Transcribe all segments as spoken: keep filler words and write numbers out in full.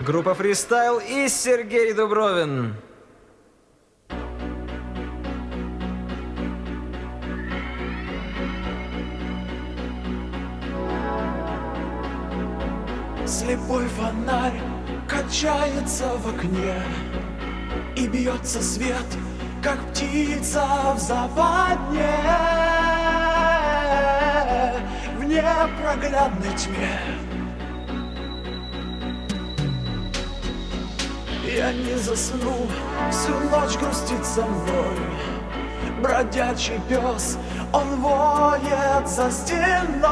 Группа «Фристайл» и Сергей Дубровин. Слепой фонарь качается в окне, и бьется свет, как птица в западне, в непроглядной тьме. Я не засну, всю ночь грустит со мной бродячий пес, он воет за стеной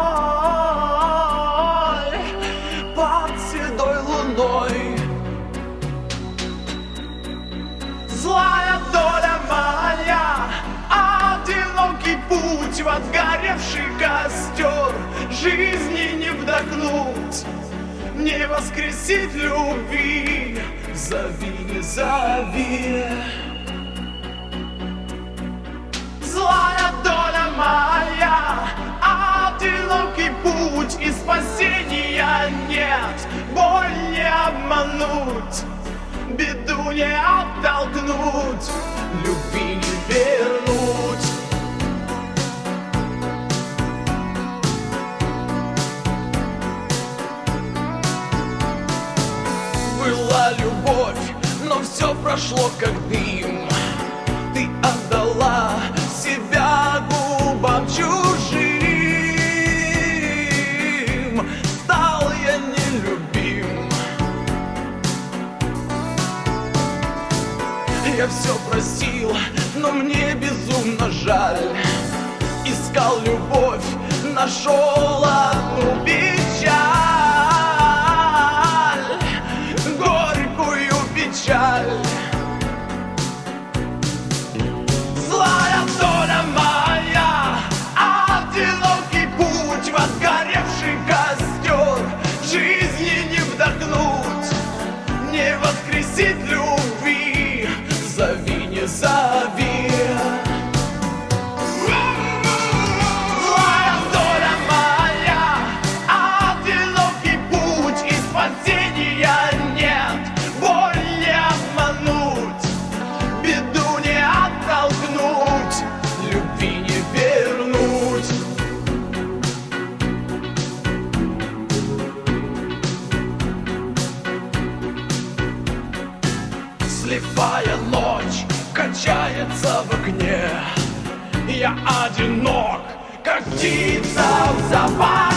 под седой луной. Злая доля моя, одинокий путь в отгоревший костер, жизни не вдохнуть, не воскресить любви. Зови, не зови. Злая доля моя, одинокий путь, и спасения нет. Боль не обмануть, беду не оттолкнуть, любви не вернуть. Была любовь, но все прошло как дым. Ты отдала себя губам чужим. Стал я нелюбим. Я все просил, но мне безумно жаль. Искал любовь, нашел одну печаль. Злая доля моя, одинокий путь в отгоревший костер, жизни не вдохнуть, не воскресить любви. Зови, не зови. Злая доля моя, одинокий путь, и спасения нет. Боль не обмануть, беду не оттолкнуть, любви не вернуть. Слепая ночь качается в окне, я одинок, как птица в западе.